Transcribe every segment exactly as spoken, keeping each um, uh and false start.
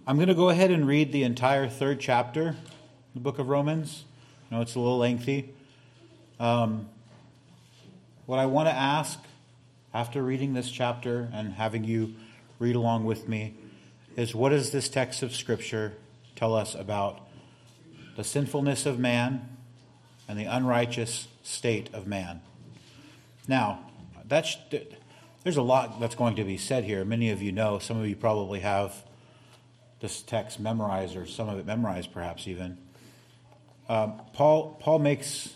I'm going to go ahead and read the entire third chapter of the book of Romans. I know it's a little lengthy. Um, what I want to ask after reading this chapter and having you read along with me is, what does this text of Scripture tell us about the sinfulness of man and the unrighteous state of man? Now, that's, there's a lot that's going to be said here. Many of you know, some of you probably have this text memorized, or some of it memorized perhaps even. Um, Paul, Paul makes,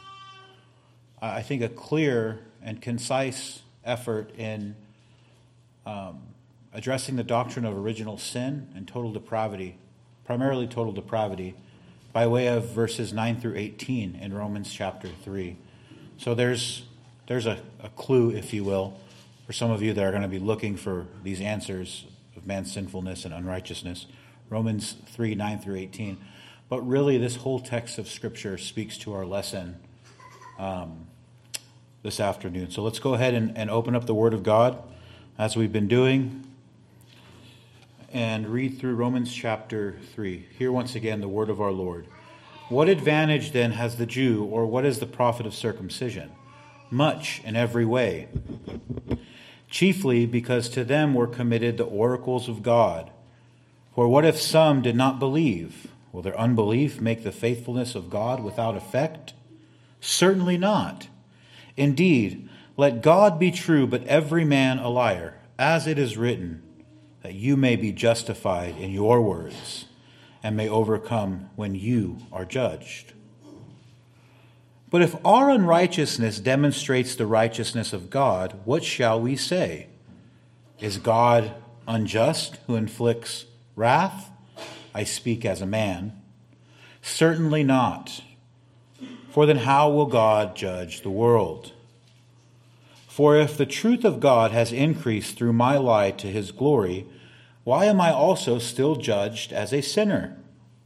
I think, a clear and concise effort in um, addressing the doctrine of original sin and total depravity, primarily total depravity, by way of verses nine through eighteen in Romans chapter three. So there's there's a, a clue, if you will, for some of you that are going to be looking for these answers of man's sinfulness and unrighteousness. Romans three, nine through eighteen. But really, this whole text of Scripture speaks to our lesson um, this afternoon. So let's go ahead and, and open up the Word of God, as we've been doing, and read through Romans chapter three. Hear once again the word of our Lord. What advantage then has the Jew, or what is the profit of circumcision? Much in every way. Chiefly because to them were committed the oracles of God. For what if some did not believe? Will their unbelief make the faithfulness of God without effect? Certainly not. Indeed, let God be true, but every man a liar, as it is written, that you may be justified in your words, and may overcome when you are judged. But if our unrighteousness demonstrates the righteousness of God, what shall we say? Is God unjust who inflicts wrath? I speak as a man. Certainly not. For then how will God judge the world? For if the truth of God has increased through my lie to his glory, why am I also still judged as a sinner?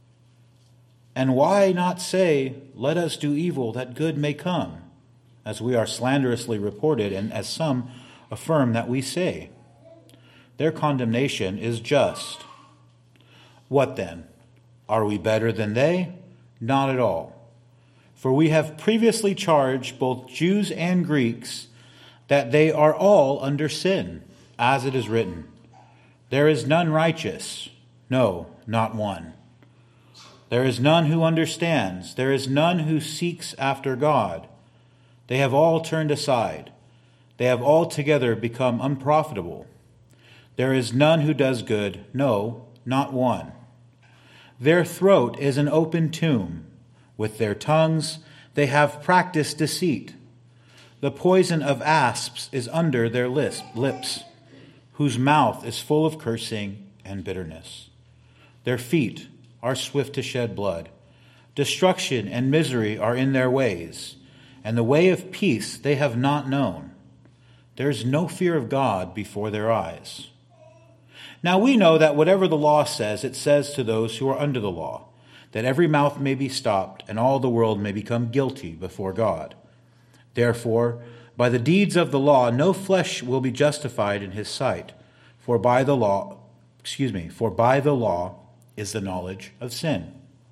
And why not say, let us do evil that good may come, as we are slanderously reported, and as some affirm that we say? Their condemnation is just. What then? Are we better than they? Not at all. For we have previously charged both Jews and Greeks that they are all under sin, as it is written, there is none righteous, no, not one. There is none who understands. There is none who seeks after God. They have all turned aside. They have altogether become unprofitable. There is none who does good, no, not one. Their throat is an open tomb. With their tongues they have practiced deceit. The poison of asps is under their lips, whose mouth is full of cursing and bitterness. Their feet are swift to shed blood. Destruction and misery are in their ways, and the way of peace they have not known. There is no fear of God before their eyes. Now we know that whatever the law says, it says to those who are under the law, that every mouth may be stopped and all the world may become guilty before God. Therefore, by the deeds of the law, no flesh will be justified in his sight, for by the law, excuse me, for by the law is the knowledge of sin.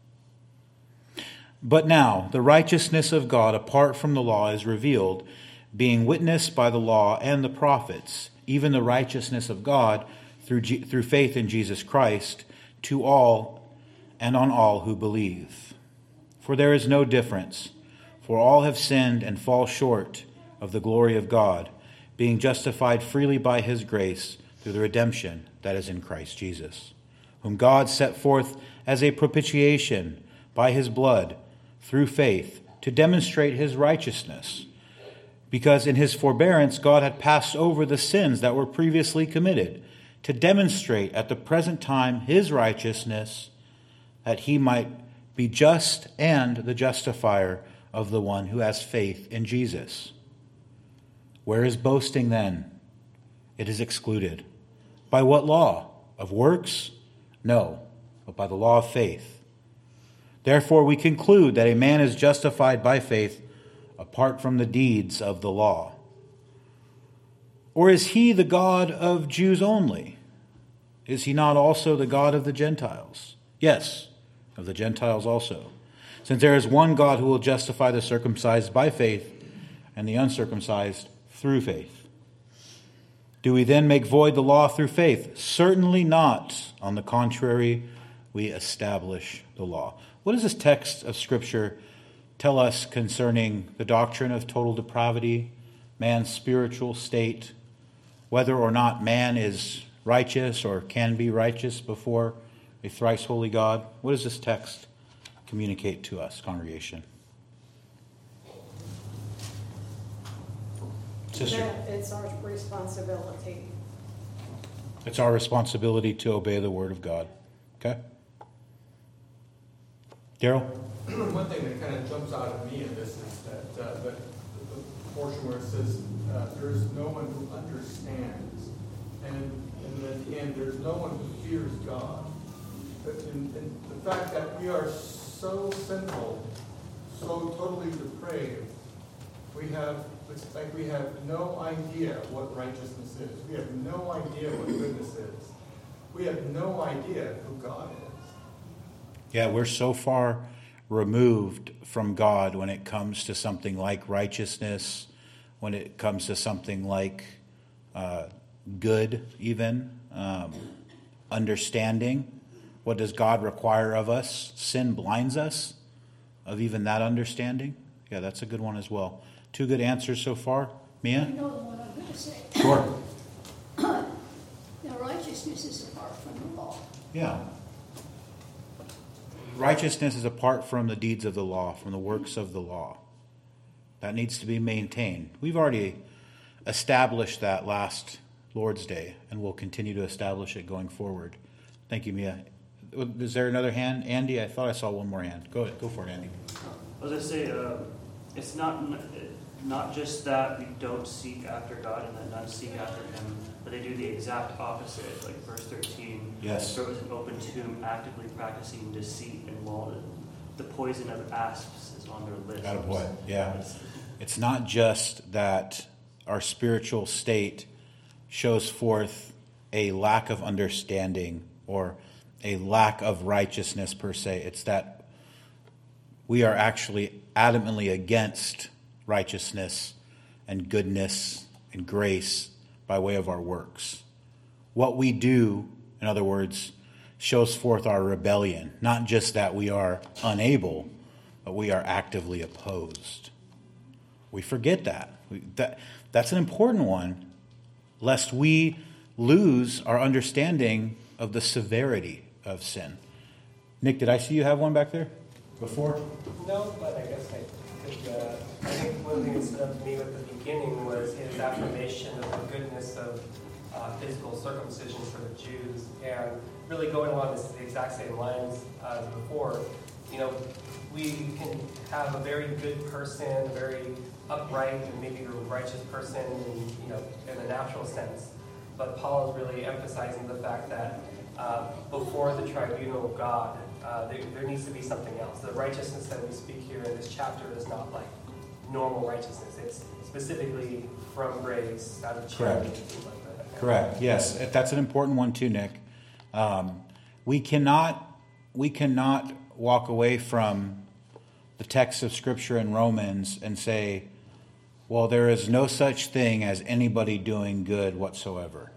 But now the righteousness of God apart from the law is revealed, being witnessed by the law and the prophets, even the righteousness of God through G- through faith in Jesus Christ, to all and on all who believe. For there is no difference, for all have sinned and fall short of the glory of God, being justified freely by his grace through the redemption that is in Christ Jesus, whom God set forth as a propitiation by his blood through faith to demonstrate his righteousness, because in his forbearance God had passed over the sins that were previously committed, to demonstrate at the present time his righteousness, that he might be just and the justifier of the one who has faith in Jesus. Where is boasting then? It is excluded. By what law? Of works? No, but by the law of faith. Therefore we conclude that a man is justified by faith apart from the deeds of the law. Or is he the God of Jews only? Is he not also the God of the Gentiles? Yes, of the Gentiles also. Since there is one God who will justify the circumcised by faith and the uncircumcised through faith. Do we then make void the law through faith? Certainly not. On the contrary, we establish the law. What does this text of Scripture tell us concerning the doctrine of total depravity, man's spiritual state, whether or not man is righteous or can be righteous before a thrice holy God? What does this text communicate to us, congregation? Sister. That it's our responsibility. It's our responsibility to obey the word of God. Okay? Daryl? One thing that kind of jumps out at me in this is that uh, the, the portion where it says uh, there is no one who understands, and, and at the end there's no one who fears God. But in, in the fact that we are so sinful, so totally depraved, we have it's like we have no idea what righteousness is. We have no idea what goodness is. We have no idea who God is. Yeah, we're so far removed from God when it comes to something like righteousness, when it comes to something like uh, good, even, um, understanding. What does God require of us? Sin blinds us of even that understanding. Yeah, that's a good one as well. Two good answers so far. Mia? You know the one I'm going to say. Sure. Now, righteousness is apart from the law. Yeah. Righteousness is apart from the deeds of the law, from the works of the law. That needs to be maintained. We've already established that last Lord's Day, and we'll continue to establish it going forward. Thank you, Mia. Is there another hand? Andy, I thought I saw one more hand. Go ahead. Go for it, Andy. I was going to say, uh, it's not not just that we don't seek after God and that none seek after him, but they do the exact opposite. Like verse thirteen, yes. Throat is an open tomb, actively practicing deceit and walnut. The poison of asps is on their lips. Got a boy. Yeah. It's not just that our spiritual state shows forth a lack of understanding or a lack of righteousness per se. It's that we are actually adamantly against righteousness and goodness and grace by way of our works. What we do, in other words, shows forth our rebellion. Not just that we are unable, but we are actively opposed. We forget that. We, that that's an important one, lest we lose our understanding of the severity of sin. Nick, did I see you have one back there before? No, but I guess I could. Uh, I think one thing that stood up to me at the beginning was his affirmation of the goodness of uh, physical circumcision for the Jews, and really going along this, the exact same lines uh, as before. You know, we can have a very good person, a very upright and maybe a righteous person, in, you know, in a natural sense. But Paul is really emphasizing the fact that uh, before the tribunal of God, uh, there, there needs to be something else. The righteousness that we speak here in this chapter is not like normal righteousness. It's specifically from grace, out of charity, Correct. things like that. Correct. Yes, that's an important one too, Nick. Um, we cannot we cannot walk away from the text of Scripture in Romans and say, well, there is no such thing as anybody doing good whatsoever.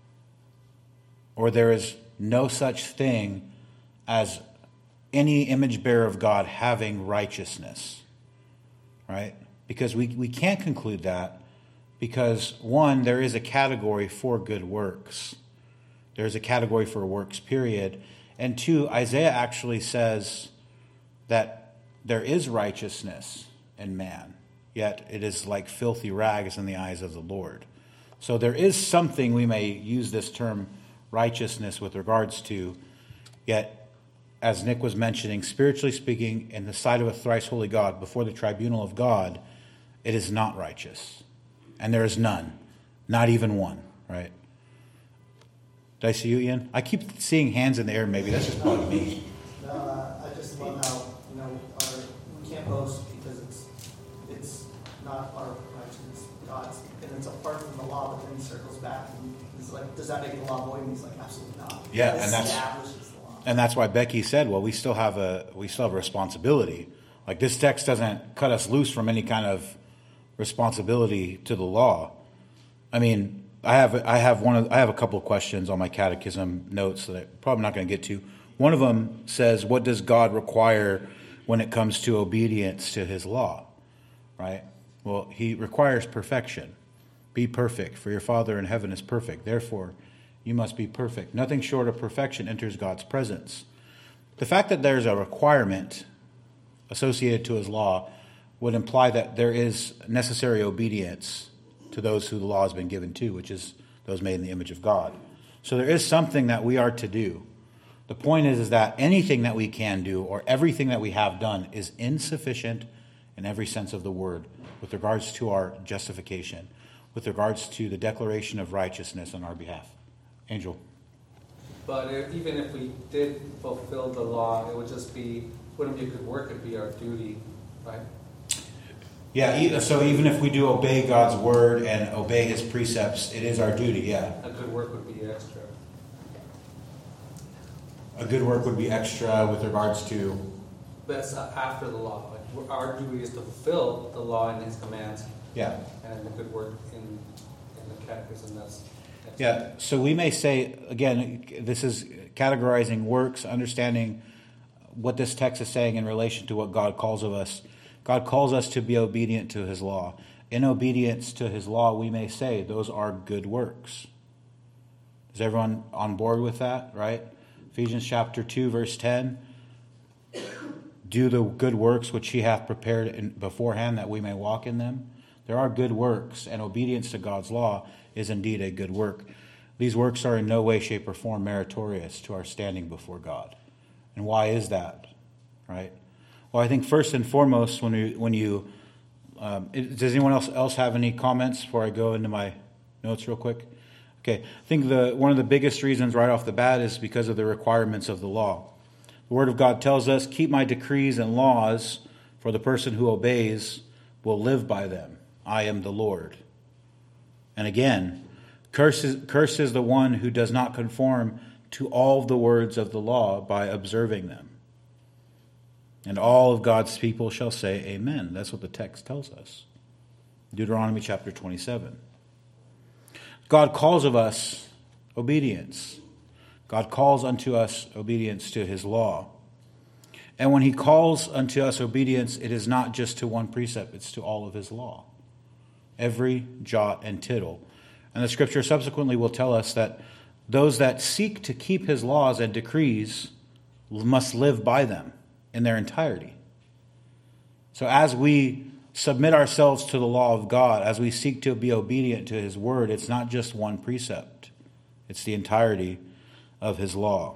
Or there is no such thing as any image bearer of God having righteousness. Right? Because we, we can't conclude that because, one, there is a category for good works. There's a category for works, period. And two, Isaiah actually says that there is righteousness in man, yet it is like filthy rags in the eyes of the Lord. So there is something we may use this term righteousness with regards to, yet, as Nick was mentioning, spiritually speaking, in the sight of a thrice holy God, before the tribunal of God, it is not righteous. And there is none, not even one, right? Did I see you, Ian? I keep seeing hands in the air, maybe. That's just probably me. No, uh, I just love how, you know, our, we can't boast because it's it's not our righteousness, God's, and it's apart from the law, but then he circles back and he's like does that make the law void? And he's like, absolutely not. Yeah, It and that's- establishes the law. And that's why Becky said, well, we still have a we still have a responsibility. Like, this text doesn't cut us loose from any kind of responsibility to the law. I mean, I have I have one of I have a couple of questions on my catechism notes that I'm probably not going to get to. One of them says, what does God require when it comes to obedience to his law? Right? Well, he requires perfection. Be perfect, for your Father in heaven is perfect. Therefore, you must be perfect. Nothing short of perfection enters God's presence. The fact that there's a requirement associated to his law would imply that there is necessary obedience to those who the law has been given to, which is those made in the image of God. So there is something that we are to do. The point is, is that anything that we can do or everything that we have done is insufficient in every sense of the word with regards to our justification, with regards to the declaration of righteousness on our behalf. Angel. But if, even if we did fulfill the law, it would just be, wouldn't be a good work, it'd be our duty, right? Yeah, e- so even if we do obey God's word and obey his precepts, it is our duty, yeah. A good work would be extra. A good work would be extra with regards to... That's uh, after the law. Like, our duty is to fulfill the law and his commands, Yeah. and the good work in, in the catechism, that's extra. Yeah, so we may say, again, this is categorizing works, understanding what this text is saying in relation to what God calls of us. God calls us to be obedient to his law. In obedience to his law, we may say those are good works. Is everyone on board with that, right? Ephesians chapter two, verse ten. Do the good works which he hath prepared in beforehand that we may walk in them. There are good works, and obedience to God's law is indeed a good work. These works are in no way, shape, or form meritorious to our standing before God. And why is that? Right? Well, I think first and foremost, when you, when you um, does anyone else else have any comments before I go into my notes real quick? Okay, I think the one of the biggest reasons right off the bat is because of the requirements of the law. The Word of God tells us, keep my decrees and laws, for the person who obeys will live by them. I am the Lord. And again, cursed is, cursed is the one who does not conform to all the words of the law by observing them. And all of God's people shall say amen. That's what the text tells us. Deuteronomy chapter twenty-seven. God calls of us obedience. God calls unto us obedience to his law. And when he calls unto us obedience, it is not just to one precept, it's to all of his law. Every jot and tittle. And the scripture subsequently will tell us that those that seek to keep his laws and decrees must live by them in their entirety. So as we submit ourselves to the law of God, as we seek to be obedient to his word, it's not just one precept. It's the entirety of his law.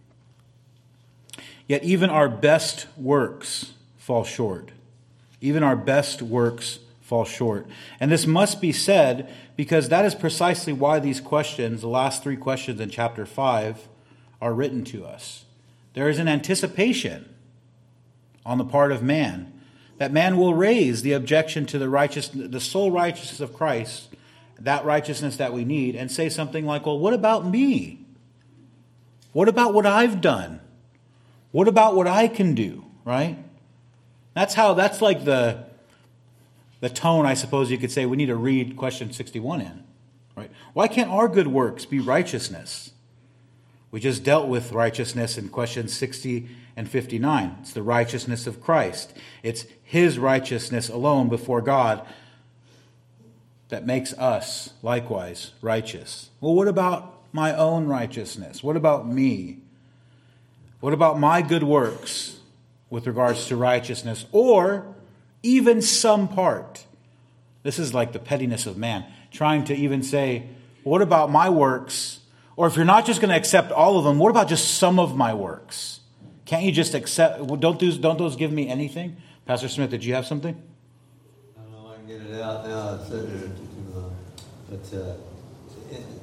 Yet even our best works fall short. Even our best works fall short. And this must be said because that is precisely why these questions, the last three questions in chapter five, are written to us. There is an anticipation on the part of man that man will raise the objection to the righteous, the sole righteousness of Christ, that righteousness that we need, and say something like, well, what about me? What about what I've done? What about what I can do, right? That's how, that's like the, the tone, I suppose you could say, we need to read question sixty-one in, right? Why can't our good works be righteousness? We just dealt with righteousness in questions sixty and fifty-nine. It's the righteousness of Christ. It's his righteousness alone before God that makes us likewise righteous. Well, what about my own righteousness? What about me? What about my good works with regards to righteousness, or even some part? This is like the pettiness of man, trying to even say, what about my works? Or if you're not just going to accept all of them, what about just some of my works? Can't you just accept, don't those, don't those give me anything? Pastor Smith, did you have something? I don't know if I can get it out now. It's, uh, but uh, it, it,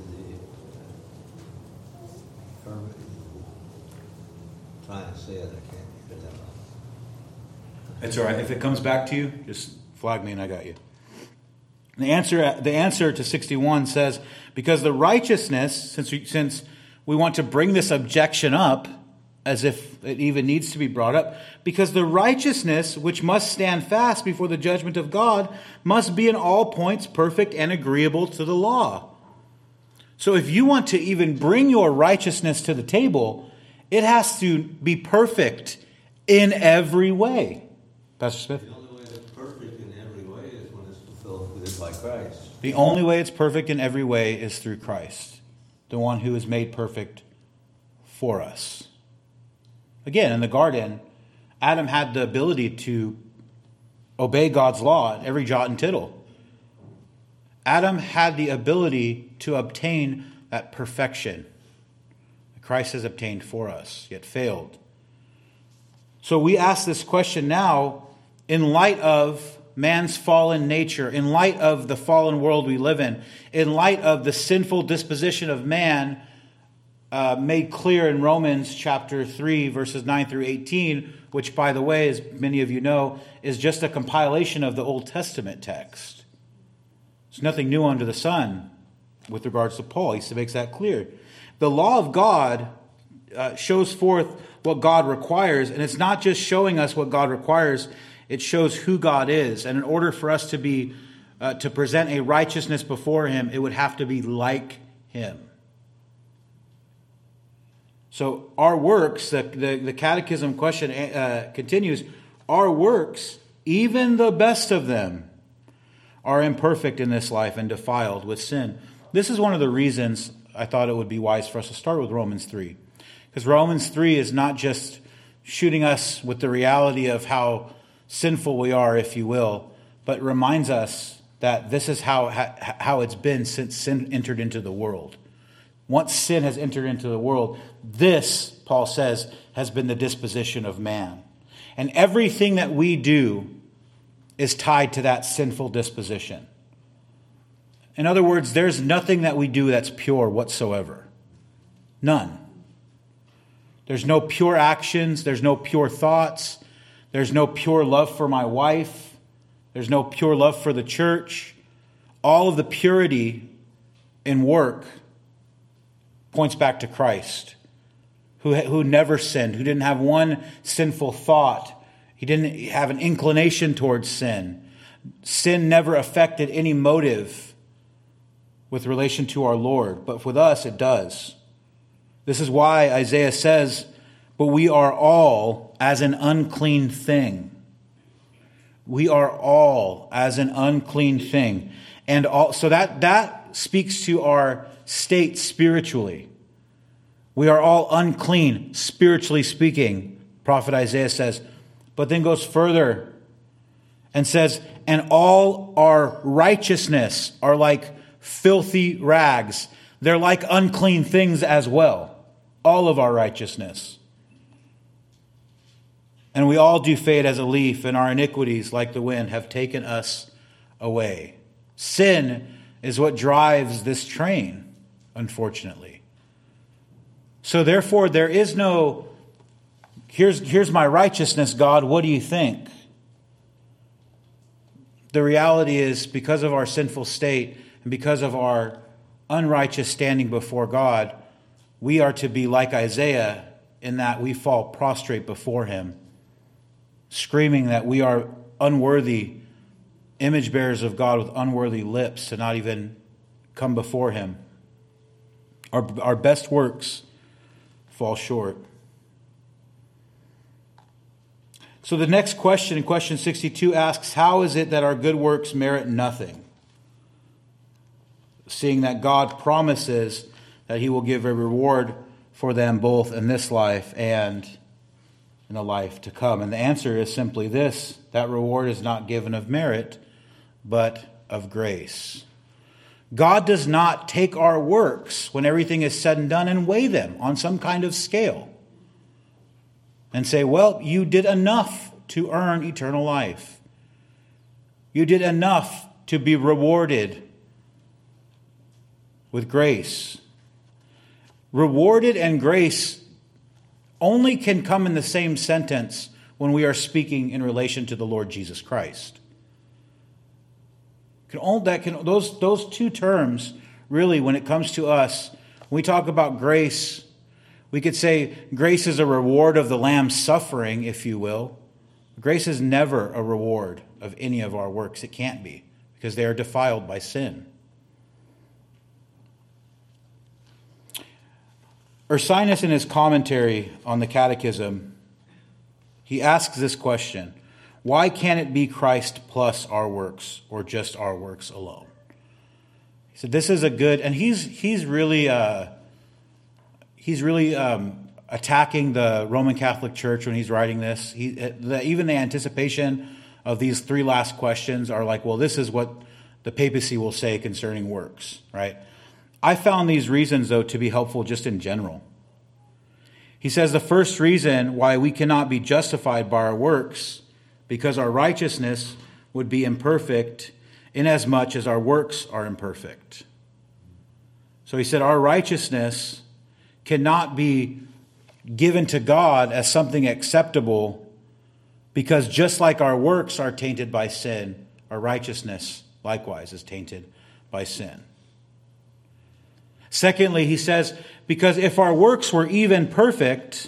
the, uh, trying to say it, I can't get it out. It's all right. If it comes back to you, just flag me and I got you. The answer, the answer to sixty-one says, because the righteousness, since we, since we want to bring this objection up, as if it even needs to be brought up, because the righteousness which must stand fast before the judgment of God must be in all points perfect and agreeable to the law. So if you want to even bring your righteousness to the table, it has to be perfect in every way. Pastor Smith? The only way it's perfect in every way is when it's fulfilled within by Christ. The only way it's perfect in every way is through Christ, the one who is made perfect for us. Again, in the garden, Adam had the ability to obey God's law at every jot and tittle. Adam had the ability to obtain that perfection that Christ has obtained for us, yet failed. So we ask this question now in light of man's fallen nature, in light of the fallen world we live in, in light of the sinful disposition of man uh, made clear in Romans chapter three, verses nine through eighteen, which, by the way, as many of you know, is just a compilation of the Old Testament text. There's nothing new under the sun with regards to Paul. He makes that clear. The law of God uh, shows forth what God requires, and it's not just showing us what God requires, it shows who God is. And in order for us to be uh, to present a righteousness before him, it would have to be like him. So our works, the, the, the catechism question uh, continues, our works, even the best of them, are imperfect in this life and defiled with sin. This is one of the reasons I thought it would be wise for us to start with Romans three. Because Romans three is not just shooting us with the reality of how sinful we are, if you will, but reminds us that this is how, how it's been since sin entered into the world. Once sin has entered into the world, this, Paul says, has been the disposition of man. And everything that we do is tied to that sinful disposition. In other words, there's nothing that we do that's pure whatsoever. None. There's no pure actions. There's no pure thoughts. There's no pure love for my wife. There's no pure love for the church. All of the purity in work points back to Christ, who, who never sinned, who didn't have one sinful thought. He didn't have an inclination towards sin. Sin never affected any motive with relation to our Lord, but with us it does. This is why Isaiah says, but we are all as an unclean thing. We are all as an unclean thing. And all, so that, that speaks to our state spiritually. We are all unclean, spiritually speaking, Prophet Isaiah says, but then goes further and says, and all our righteousness are like filthy rags. They're like unclean things as well. All of our righteousness. And we all do fade as a leaf, and our iniquities, like the wind, have taken us away. Sin is what drives this train, unfortunately. So therefore, there is no, here's, here's my righteousness, God, what do you think? The reality is, because of our sinful state and because of our unrighteous standing before God, we are to be like Isaiah in that we fall prostrate before him, screaming that we are unworthy image bearers of God with unworthy lips to not even come before him. Our, our best works fall short. So the next question, in question sixty-two, asks, how is it that our good works merit nothing? Seeing that God promises that he will give a reward for them both in this life and in the life to come. And the answer is simply this: that reward is not given of merit, but of grace. God does not take our works when everything is said and done and weigh them on some kind of scale and say, well, you did enough to earn eternal life. You did enough to be rewarded with grace. Rewarded and grace only can come in the same sentence when we are speaking in relation to the Lord Jesus Christ. Can only, that can those those two terms really, when it comes to us, when we talk about grace, we could say grace is a reward of the Lamb's suffering, if you will. Grace is never a reward of any of our works. It can't be, because they are defiled by sin. Ursinus, in his commentary on the Catechism, he asks this question: why can't it be Christ plus our works, or just our works alone? He said this is a good, and he's he's really uh, he's really um, attacking the Roman Catholic Church when he's writing this. He the, even the anticipation of these three last questions are like, well, this is what the papacy will say concerning works, right? I found these reasons, though, to be helpful just in general. He says the first reason why we cannot be justified by our works, because our righteousness would be imperfect inasmuch as our works are imperfect. So he said our righteousness cannot be given to God as something acceptable, because just like our works are tainted by sin, our righteousness likewise is tainted by sin. Secondly, he says, because if our works were even perfect,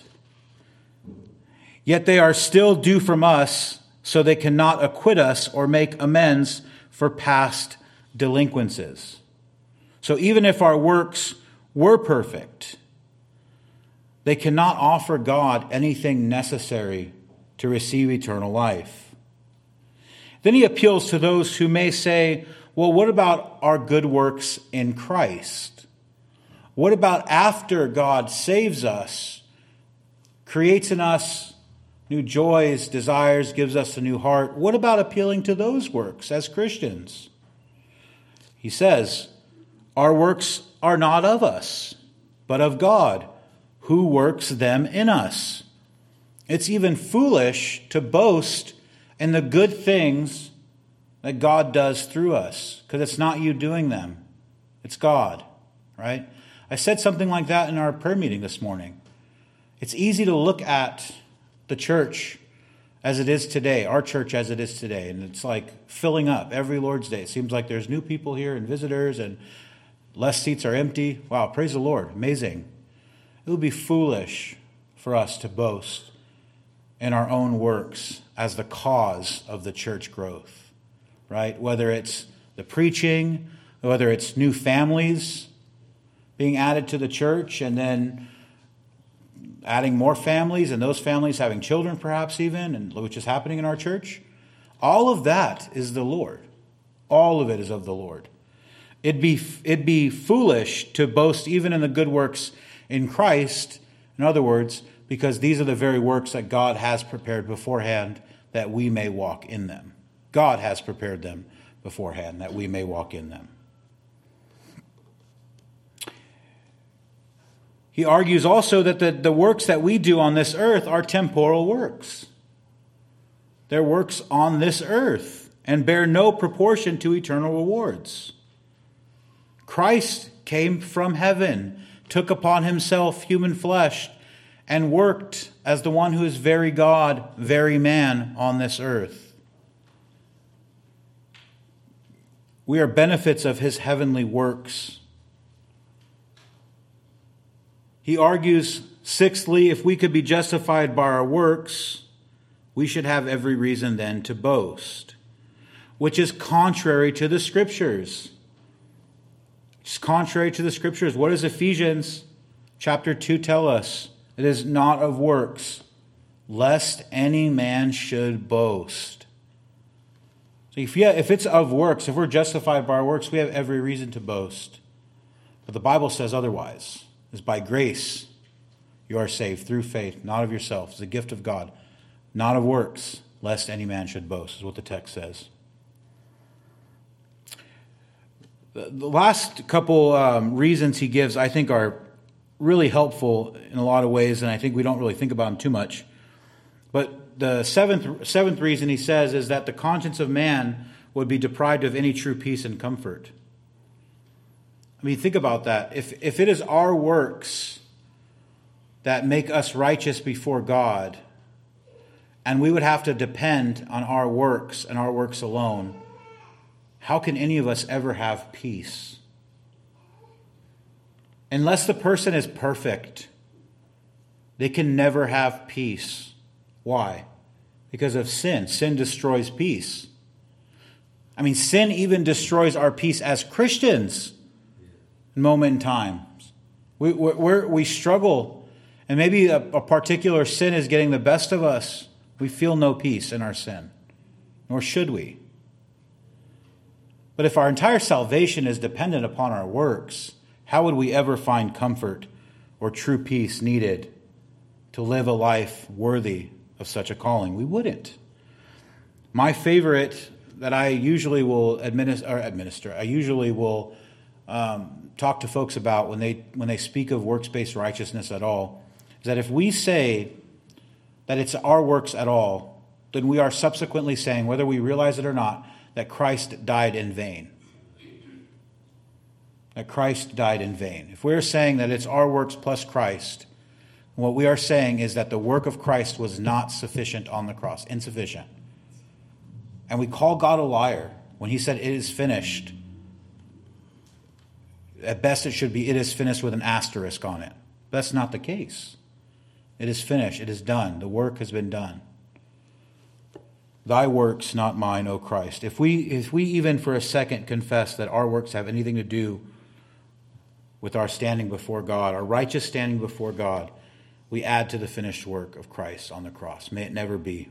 yet they are still due from us, so they cannot acquit us or make amends for past delinquencies. So even if our works were perfect, they cannot offer God anything necessary to receive eternal life. Then he appeals to those who may say, well, what about our good works in Christ? What about after God saves us, creates in us new joys, desires, gives us a new heart? What about appealing to those works as Christians? He says, our works are not of us, but of God, who works them in us. It's even foolish to boast in the good things that God does through us, because it's not you doing them. It's God, right? I said something like that in our prayer meeting this morning. It's easy to look at the church as it is today, our church as it is today, and it's like filling up every Lord's Day. It seems like there's new people here and visitors, and less seats are empty. Wow, praise the Lord. Amazing. It would be foolish for us to boast in our own works as the cause of the church growth, right? Whether it's the preaching, whether it's new families being added to the church, and then adding more families, and those families having children perhaps even, and which is happening in our church. All of that is the Lord. All of it is of the Lord. It'd be, it'd be foolish to boast even in the good works in Christ, in other words, because these are the very works that God has prepared beforehand that we may walk in them. God has prepared them beforehand that we may walk in them. He argues also that the, the works that we do on this earth are temporal works. They're works on this earth and bear no proportion to eternal rewards. Christ came from heaven, took upon himself human flesh, and worked as the one who is very God, very man on this earth. We are benefits of his heavenly works. He argues, sixthly, if we could be justified by our works, we should have every reason then to boast, which is contrary to the Scriptures. It's contrary to the Scriptures. What does Ephesians chapter two tell us? It is not of works, lest any man should boast. So if, yeah, if it's of works, if we're justified by our works, we have every reason to boast. But the Bible says otherwise. It's by grace you are saved through faith, not of yourself. It's a gift of God, not of works, lest any man should boast, is what the text says. The last couple um, reasons he gives, I think, are really helpful in a lot of ways, and I think we don't really think about them too much. But the seventh seventh reason he says is that the conscience of man would be deprived of any true peace and comfort. I mean, think about that. If if it is our works that make us righteous before God, and we would have to depend on our works and our works alone, how can any of us ever have peace? Unless the person is perfect, they can never have peace. Why? Because of sin. Sin destroys peace. I mean, sin even destroys our peace as Christians in moment in times. We, we're, we struggle, and maybe a, a particular sin is getting the best of us. We feel no peace in our sin, nor should we. But if our entire salvation is dependent upon our works, how would we ever find comfort or true peace needed to live a life worthy of such a calling? We wouldn't. My favorite that I usually will administer, or administer I usually will um, talk to folks about when they when they speak of works-based righteousness at all, is that if we say that it's our works at all, then we are subsequently saying, whether we realize it or not, that Christ died in vain. That Christ died in vain. If we're saying that it's our works plus Christ, what we are saying is that the work of Christ was not sufficient on the cross, insufficient. And we call God a liar when he said it is finished. At best it should be it is finished with an asterisk on it. That's not the case. It is finished. It is done. The work has been done. Thy works, not mine, O Christ. If we, if we even for a second confess that our works have anything to do with our standing before God, our righteous standing before God, we add to the finished work of Christ on the cross. May it never be.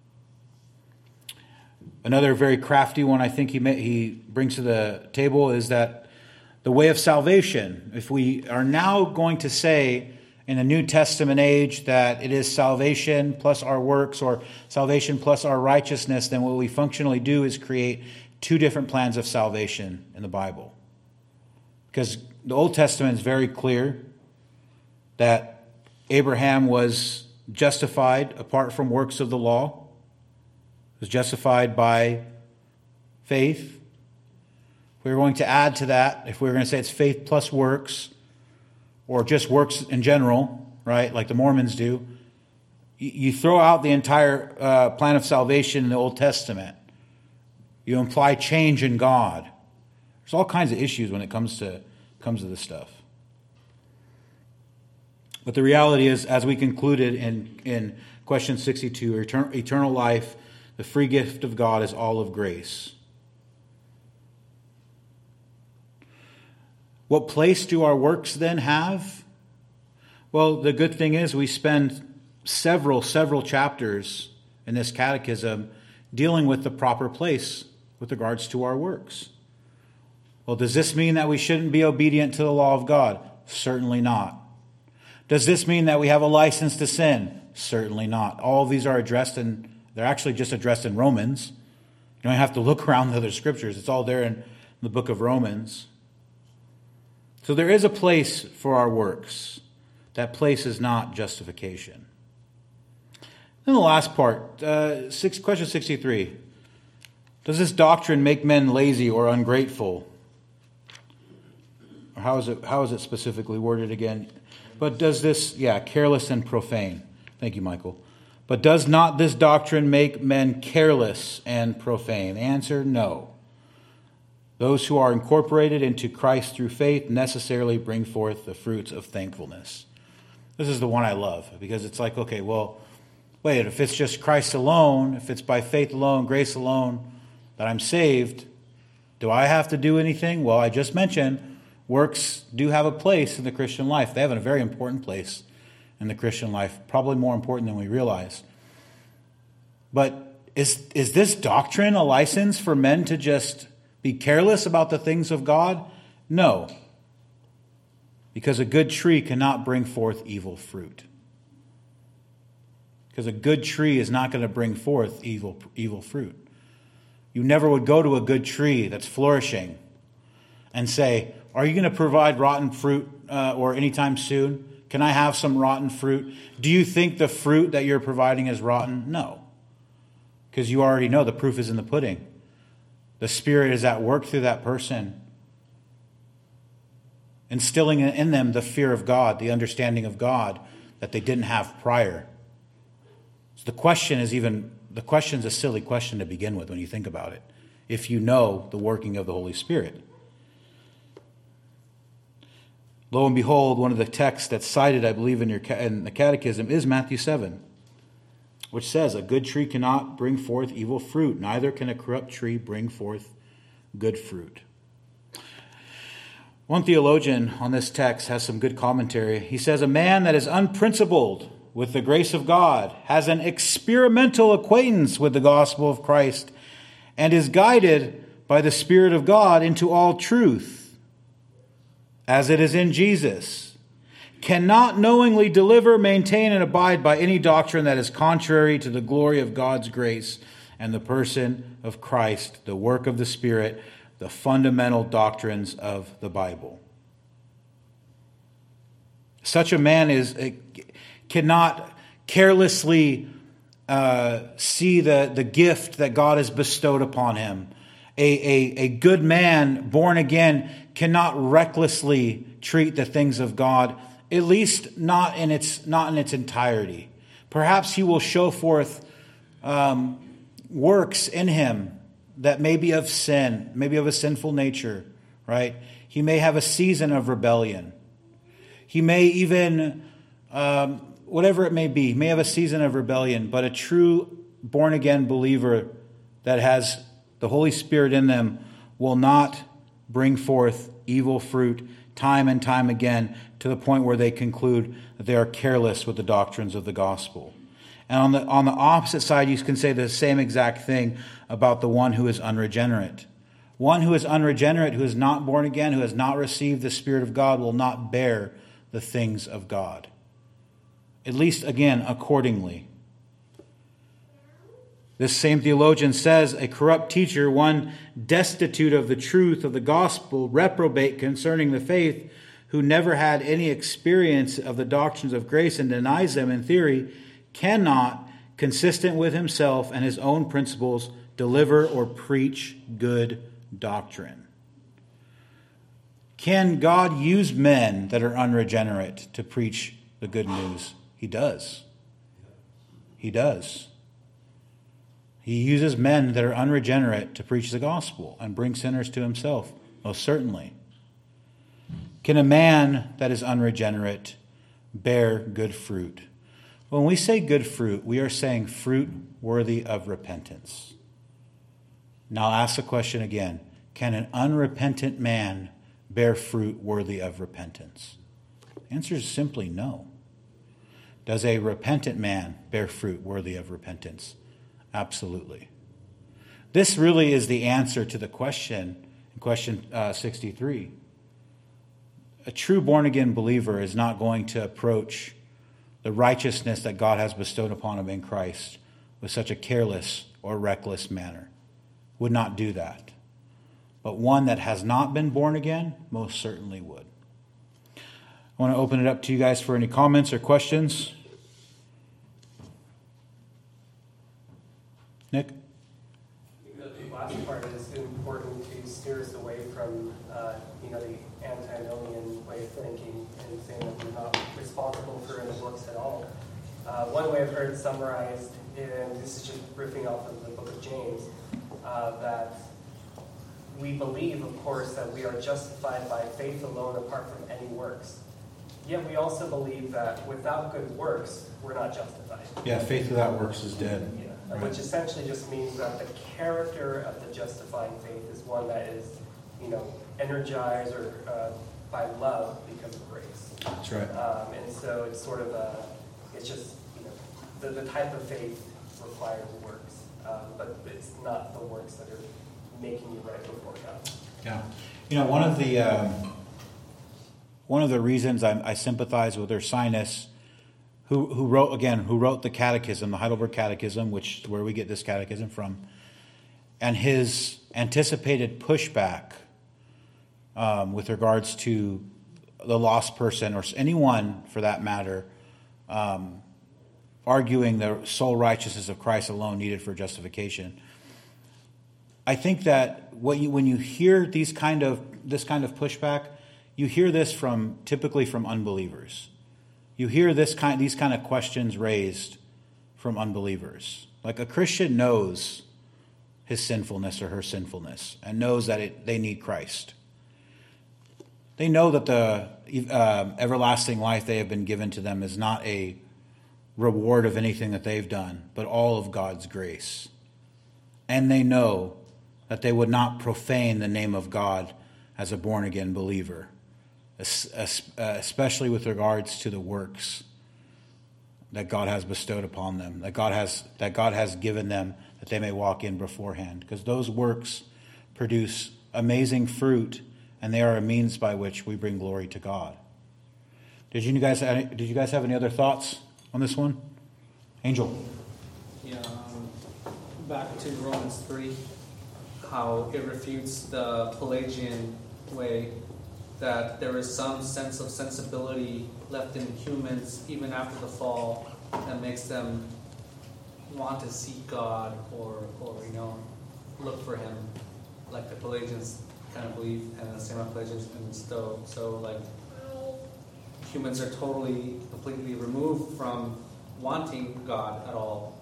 Another very crafty one I think he may, he brings to the table is that the way of salvation. If we are now going to say in the New Testament age that it is salvation plus our works or salvation plus our righteousness, then what we functionally do is create two different plans of salvation in the Bible. Because the Old Testament is very clear that Abraham was justified apart from works of the law, was justified by faith. If we were going to add to that, if we were going to say it's faith plus works, or just works in general, right, like the Mormons do, you throw out the entire uh, plan of salvation in the Old Testament. You imply change in God. There's all kinds of issues when it comes to comes to this stuff. But the reality is, as we concluded in, in question sixty-two, eternal, eternal life, the free gift of God is all of grace. What place do our works then have? Well, the good thing is we spend several, several chapters in this catechism dealing with the proper place with regards to our works. Well, does this mean that we shouldn't be obedient to the law of God? Certainly not. Does this mean that we have a license to sin? Certainly not. All of these are addressed in, they're actually just addressed in Romans. You don't have to look around the other scriptures. It's all there in the book of Romans. So there is a place for our works. That place is not justification. Then the last part, uh, six, question sixty-three. Does this doctrine make men lazy or ungrateful? Or how is it, how is it specifically worded again? But does this, yeah, careless and profane. Thank you, Michael. But does not this doctrine make men careless and profane? The answer, no. Those who are incorporated into Christ through faith necessarily bring forth the fruits of thankfulness. This is the one I love, because it's like, okay, well, wait, if it's just Christ alone, if it's by faith alone, grace alone, that I'm saved, do I have to do anything? Well, I just mentioned works do have a place in the Christian life. They have a very important place in the Christian life, probably more important than we realize. But is is this doctrine a license for men to just be careless about the things of God? No. Because a good tree cannot bring forth evil fruit. Because a good tree is not going to bring forth evil, evil fruit. You never would go to a good tree that's flourishing and say, are you going to provide rotten fruit uh, or anytime soon? Can I have some rotten fruit? Do you think the fruit that you're providing is rotten? No. Because you already know the proof is in the pudding. The Spirit is at work through that person, instilling in them the fear of God, the understanding of God that they didn't have prior. So the question is even, the question's a silly question to begin with when you think about it. if you know the working of the Holy Spirit. Lo and behold, one of the texts that's cited, I believe, in, your, in the Catechism is Matthew seven, which says, a good tree cannot bring forth evil fruit, neither can a corrupt tree bring forth good fruit. One theologian on this text has some good commentary. He says, a man that is unprincipled with the grace of God has an experimental acquaintance with the gospel of Christ and is guided by the Spirit of God into all truth, as it is in Jesus, cannot knowingly deliver, maintain, and abide by any doctrine that is contrary to the glory of God's grace and the person of Christ, the work of the Spirit, the fundamental doctrines of the Bible. Such a man is cannot carelessly uh, see the, the gift that God has bestowed upon him. A, a, a good man, born again, cannot recklessly treat the things of God, at least not in its not in its entirety. Perhaps he will show forth um, works in him that may be of sin, maybe of a sinful nature, right? He may have a season of rebellion. He may even, um, whatever it may be, he may have a season of rebellion, but a true born-again believer that has the Holy Spirit in them will not bring forth evil fruit time and time again to the point where they conclude that they are careless with the doctrines of the gospel. And on the on the opposite side, you can say the same exact thing about the one who is unregenerate. One who is unregenerate, who is not born again, who has not received the Spirit of God, will not bear the things of God. At least, again, accordingly. This same theologian says, a corrupt teacher, one destitute of the truth of the gospel, reprobate concerning the faith, who never had any experience of the doctrines of grace and denies them in theory, cannot, consistent with himself and his own principles, deliver or preach good doctrine. Can God use men that are unregenerate to preach the good news? He does. He does. He uses men that are unregenerate to preach the gospel and bring sinners to himself, most certainly. Can a man that is unregenerate bear good fruit? When we say good fruit, we are saying fruit worthy of repentance. Now I'll ask the question again. Can an unrepentant man bear fruit worthy of repentance? The answer is simply no. Does a repentant man bear fruit worthy of repentance? Absolutely. This really is the answer to the question, question uh, sixty-three. A true born-again believer is not going to approach the righteousness that God has bestowed upon him in Christ with such a careless or reckless manner. Would not do that. But one that has not been born again most certainly would. I want to open it up to you guys for any comments or questions. Nick? The last part is important to steer us away from, uh, you know, the antinomian way of thinking and saying that we're not responsible for any works at all. Uh, one way I've heard summarized, and this is just riffing off of the book of James, uh, that we believe, of course, that we are justified by faith alone apart from any works. Yet we also believe that without good works, we're not justified. Yeah, faith without works is dead. Yeah. Which essentially just means that the character of the justifying faith is one that is, you know, energized or uh, by love because of grace. That's right. Um, and so it's sort of a, it's just, you know, the, the type of faith requires works, um, but it's not the works that are making you right before God. Yeah. You know, one of the um, one of the reasons I, I sympathize with Ursinus, who who wrote again, who wrote the Catechism, the Heidelberg Catechism, which is where we get this catechism from, and his anticipated pushback um, with regards to the lost person or anyone for that matter, um, arguing the sole righteousness of Christ alone needed for justification. I think that what you, when you hear these kind of this kind of pushback, you hear this from typically from unbelievers. You hear this kind these kind of questions raised from unbelievers. Like a Christian knows his sinfulness or her sinfulness and knows that it, they need Christ. They know that the uh, everlasting life they have been given to them is not a reward of anything that they've done, but all of God's grace. And they know that they would not profane the name of God as a born-again believer, especially with regards to the works that God has bestowed upon them, that God has that God has given them, that they may walk in beforehand. Because those works produce amazing fruit, and they are a means by which we bring glory to God. Did you guys did you guys have any other thoughts on this one? Angel. Yeah, um, back to Romans three, how it refutes the Pelagian way that there is some sense of sensibility left in humans even after the fall that makes them want to seek God or, or you know, look for Him, like the Pelagians kind of believe, and the same with Pelagians and Stowe. So, like, humans are totally, completely removed from wanting God at all.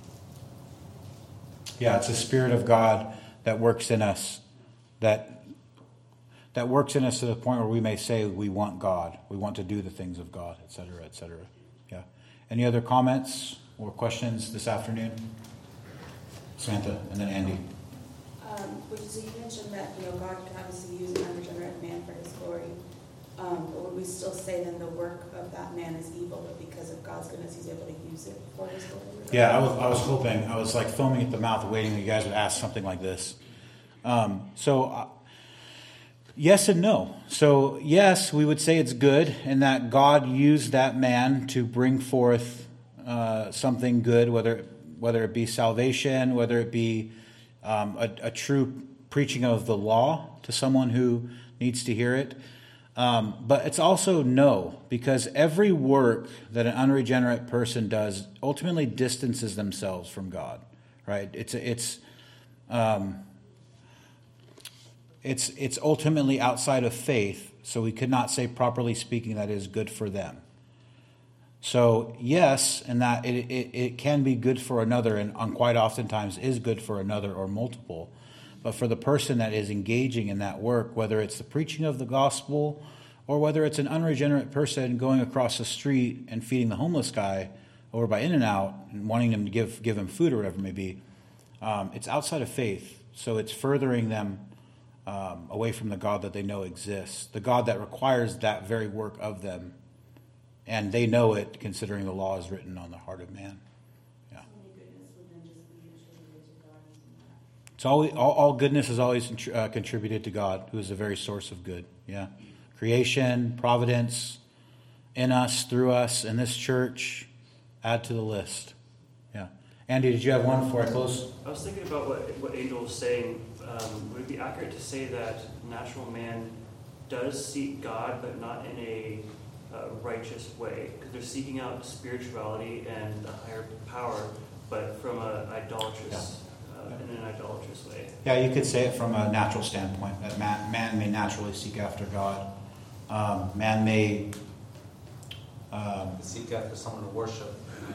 Yeah, it's the Spirit of God that works in us, that that works in us to the point where we may say we want God, we want to do the things of God, et cetera, et cetera. Yeah. Any other comments or questions this afternoon? Samantha, and then Andy. Um, which so you mentioned that, you know, God can obviously use an unregenerate man for His glory. Um, but would we still say then the work of that man is evil, but because of God's goodness, He's able to use it for His glory? Yeah, I was I was hoping, I was like foaming at the mouth, waiting that you guys would ask something like this. Um, so. Uh, Yes and no. So, yes, we would say it's good in that God used that man to bring forth uh, something good, whether whether it be salvation, whether it be um, a, a true preaching of the law to someone who needs to hear it. Um, but it's also no, because every work that an unregenerate person does ultimately distances themselves from God, right? It's it's. Um, It's it's ultimately outside of faith, so we could not say, properly speaking, that is good for them. So yes, and that it, it, it can be good for another, and quite oftentimes is good for another or multiple. But for the person that is engaging in that work, whether it's the preaching of the gospel or whether it's an unregenerate person going across the street and feeding the homeless guy over by In-N-Out and wanting them to give give him food or whatever it may be, um, it's outside of faith. So it's furthering them Um, away from the God that they know exists, the God that requires that very work of them, and they know it, considering the law is written on the heart of man. Yeah. It's always all, all goodness is always uh, contributed to God, who is the very source of good. Yeah, creation, providence, in us, through us, in this church. Add to the list. Yeah, Andy, did you have one before I close? I was thinking about what what Angel was saying. Um, would it be accurate to say that natural man does seek God, but not in a uh, righteous way? Because they're seeking out spirituality and a higher power, but from an idolatrous, yeah. uh, in an idolatrous way. Yeah, you could say it from a natural standpoint, that man, man may naturally seek after God. Um, man may Um, seek after someone to worship.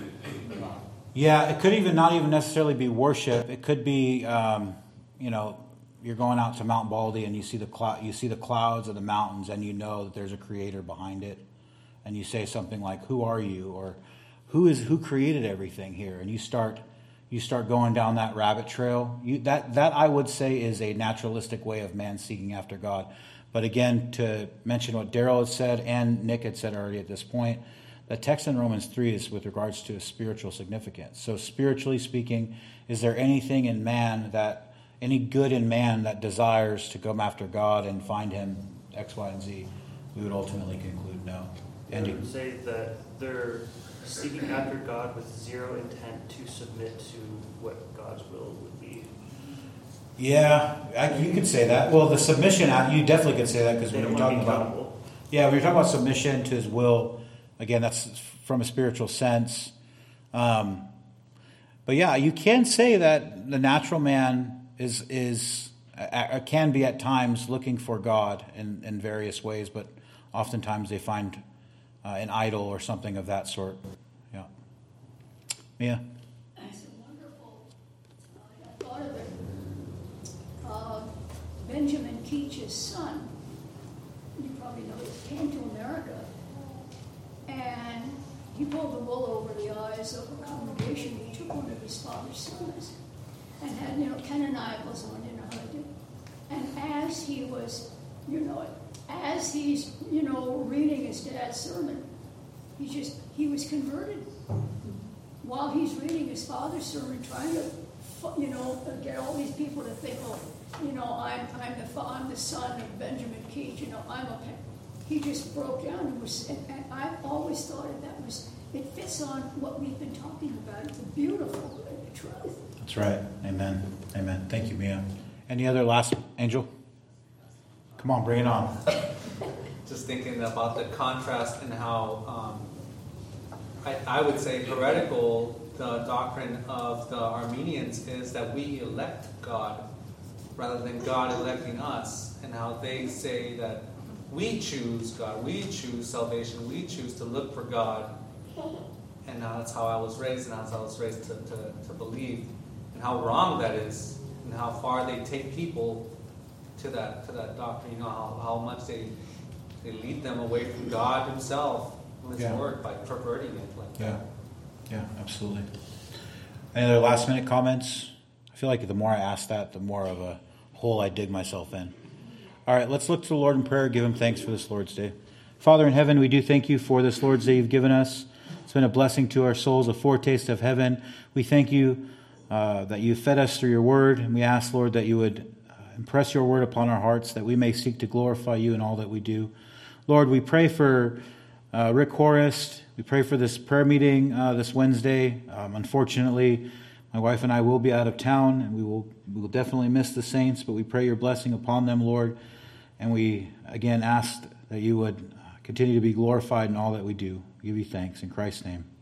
Yeah, it could even not even necessarily be worship. It could be, um, you know, you're going out to Mount Baldy and you see the cloud, you see the clouds of the mountains, and you know that there's a creator behind it, and you say something like, "Who are you?" or "Who is who created everything here?" And you start you start going down that rabbit trail. You, that that I would say is a naturalistic way of man seeking after God. But again, to mention what Daryl had said and Nick had said already at this point, the text in Romans three is with regards to a spiritual significance. So spiritually speaking, is there anything in man that, any good in man that desires to come after God and find Him, X, Y, and Z? We would ultimately conclude no. Andy? I would say that they're seeking after God with zero intent to submit to what God's will would be. Yeah, I, you could say that. Well, the submission, you definitely could say that, because when you're talking about, yeah, when you're talking about submission to His will, again, that's from a spiritual sense. Um, but yeah, you can say that the natural man is is uh, can be at times looking for God in, in various ways, but oftentimes they find uh, an idol or something of that sort. Yeah, Mia. That's a wonderful. I thought of it. Keach's son, you probably know this, came to America, and he pulled the wool over the eyes of the congregation. He took one of his father's sons and had, you know, canonizals on, you know how to do. And as he was, you know, as he's, you know, reading his dad's sermon, he just, he was converted. While he's reading his father's sermon, trying to, you know, get all these people to think, oh, you know, I'm, I'm the, fa- I'm the son of Benjamin Keach, you know, I'm a, he just broke down and was, and, and I've always thought that, that was, it fits on what we've been talking about. It's a beautiful truth. That's right. Amen. Amen. Thank you, Mia. Any other last, Angel? Come on, bring it on. Just thinking about the contrast and how um, I, I would say heretical the doctrine of the Armenians is that we elect God rather than God electing us, and how they say that we choose God, we choose salvation, we choose to look for God. And that's how I was raised, and that's how I was raised to, to, to believe, and how wrong that is, and how far they take people to that to that doctrine. You know, how, how much they they lead them away from God Himself and His Yeah. Word by perverting it like Yeah. that. Yeah, absolutely. Any other last minute comments? I feel like the more I ask that, the more of a hole I dig myself in. All right, let's look to the Lord in prayer. Give Him thanks for this Lord's Day. Father in heaven, we do thank you for this Lord's Day you've given us. It's been a blessing to our souls, a foretaste of heaven. We thank you uh, that you fed us through your word, and we ask, Lord, that you would uh, impress your word upon our hearts, that we may seek to glorify you in all that we do. Lord, we pray for uh, Rick Horist. We pray for this prayer meeting uh, this Wednesday. Um, unfortunately, my wife and I will be out of town, and we will we will definitely miss the saints, but we pray your blessing upon them, Lord. And we, again, ask that you would continue to be glorified in all that we do. We give you thanks in Christ's name.